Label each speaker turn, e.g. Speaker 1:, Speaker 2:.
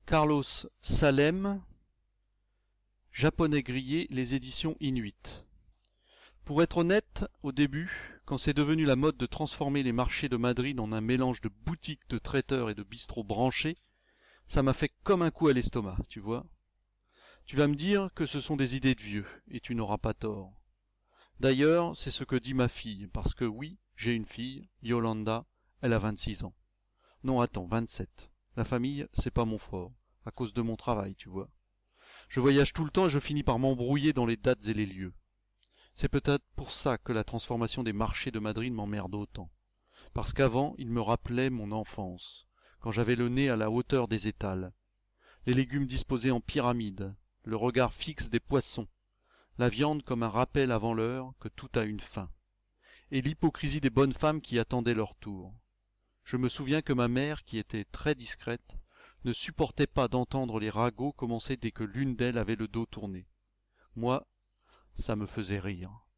Speaker 1: Carlos Salem, Japonais grillé, les éditions Inuit. Pour être honnête, au début, quand c'est devenu la mode de transformer les marchés de Madrid en un mélange de boutiques, de traiteurs et de bistrots branchés, ça m'a fait comme un coup à l'estomac, tu vois. Tu vas me dire que ce sont des idées de vieux, et tu n'auras pas tort. D'ailleurs, c'est ce que dit ma fille, parce que oui, j'ai une fille, Yolanda, elle a 26 ans. Non, attends, 27. La famille, c'est pas mon fort, à cause de mon travail, tu vois. Je voyage tout le temps et je finis par m'embrouiller dans les dates et les lieux. C'est peut-être pour ça que la transformation des marchés de Madrid m'emmerde autant. Parce qu'avant, il me rappelait mon enfance, quand j'avais le nez à la hauteur des étals, les légumes disposés en pyramide, le regard fixe des poissons, la viande comme un rappel avant l'heure que tout a une fin, et l'hypocrisie des bonnes femmes qui attendaient leur tour. Je me souviens que ma mère, qui était très discrète, ne supportait pas d'entendre les ragots commencer dès que l'une d'elles avait le dos tourné. Moi, ça me faisait rire.